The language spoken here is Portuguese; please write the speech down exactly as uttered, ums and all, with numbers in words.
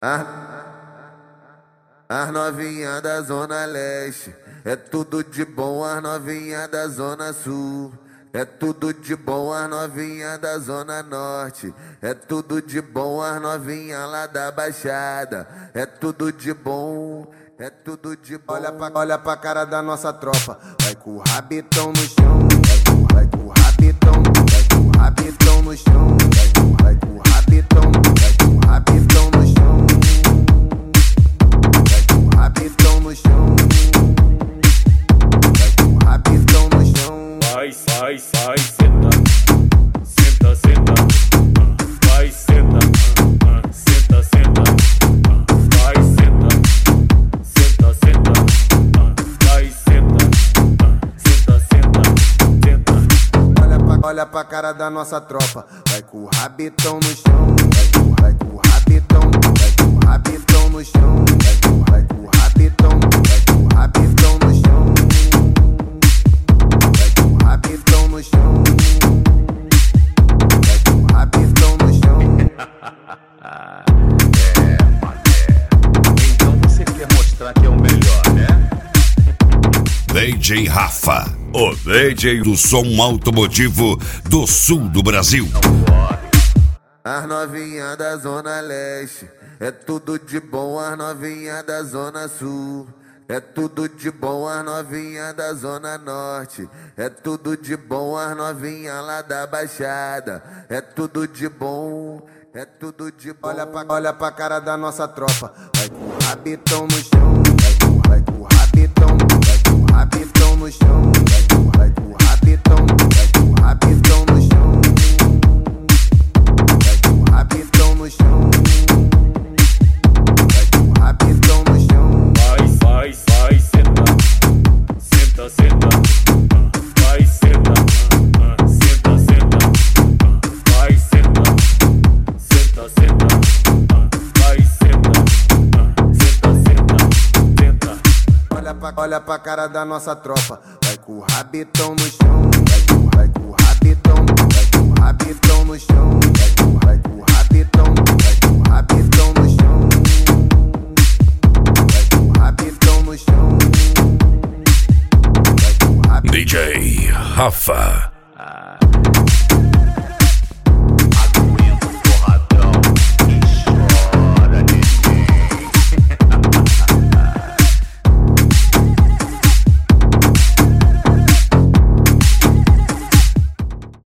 As, as novinha da Zona Leste, é tudo de bom, as novinha da Zona Sul. É tudo de bom, as novinha da Zona Norte. É tudo de bom, as novinha lá da Baixada. É tudo de bom, é tudo de bom. Olha pra, olha pra cara da nossa tropa. Vai com o rabitão no chão. Vai com, vai com o rabitão. Vai com o rabitão no chão. Vai com, vai com o rabitão. Vai com o rabitão no chão. Vai com o rabitão no chão. Vai com o rabitão no chão. Vai, vai, vai, senta, senta, senta, vai, senta, senta, senta, vai, senta, senta, senta, vai, senta, senta, senta, senta. Olha pra, olha pra cara da nossa tropa. Vai com o rabitão no chão. Vai com, vai com o rabitão. Vai com o rabitão no chão. Vai com, vai com o rabitão. Vai com o rabitão no chão. Vai com o rabitão no chão. Vai com o rabitão no chão. É, mané. Então você quer mostrar que é o melhor, né? D J Rafa, o D J do som automotivo do sul do Brasil. As novinha da Zona Leste, é tudo de bom, as novinha da Zona Sul. É tudo de bom, as novinha da Zona Norte. É tudo de bom, as novinha lá da Baixada. É tudo de bom, é tudo de bom. Olha pra, olha pra cara da nossa tropa. Vai com o rabitão no chão. Vai com, vai com o rabitão. Vai com o rabitão no chão. Vai com, vai com o rabitão. Vai com o rabitão no chão. Vai com o rabitão no chão. Vai com o rabitão no chão. Vai, vai, vai, senta, senta, senta, vai, senta, senta, senta, vai, senta, senta, senta, vai, senta, senta, senta, senta. Olha pra, olha pra cara da nossa tropa. Vai com o rabitão no chão. Vai com, vai com o rabitão. Vai com o rabitão no chão. Vai com, vai com o rabitão. Vai com o rabitão no chão. Vai com o rabitão no chão. Vai com o rabitão. D J Rafa.